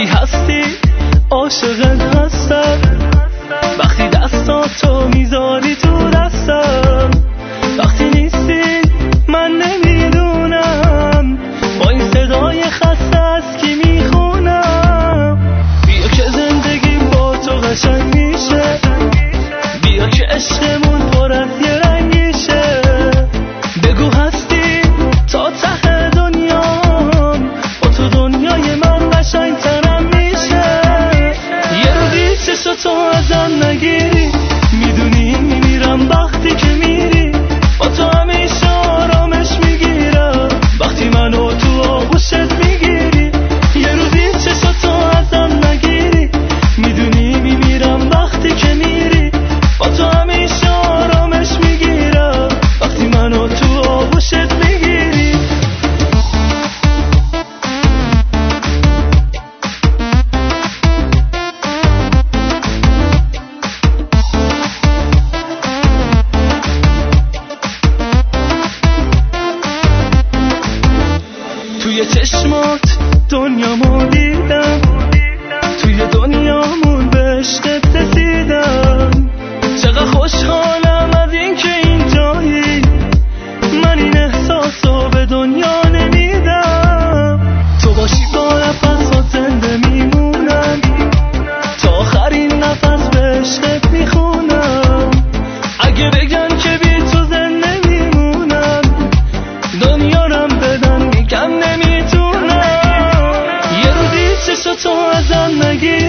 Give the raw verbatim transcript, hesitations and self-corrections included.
وقتی هستی عاشقت هستم، وقتی دستاتو میذاری تو دستم، وقتی نیستی من نمیدونم با این صدای خسته از کی میخونم. بیا که زندگی با تو قشنگ میشه، بیا که عشقمون پر از یه رنگیشه. بگو هستی تا ته دنیام، با تو دنیای من قشنگ ترم میشه. یه روزی چشتو ازم نگیری، میدونی میمیرم وقتی که میری. با تو همیشه آرامش میگیرم وقتی منو تو آغوشت میگیری. یه روزی چشتو ازم نگیری، میدونی میمیرم وقتی که میری. با تو همیشه آرامش میگیرم وقتی منو تو آغوشت میگیری. توی چشمات دنیامو دیدم، توی دنیامون به عشقت رسیدم. چقدر خوشحالم از این که اینجایی، من این احساسو به دنیا نمیدم. تو باشی با نفسات زنده میمونم، تا آخرین نفس به عشقت میخونم. اگه بگن که بی تو زنده میمونم، دنیارم بدن میگم نمیتونم. یه روزی چشتو ازم نگیر،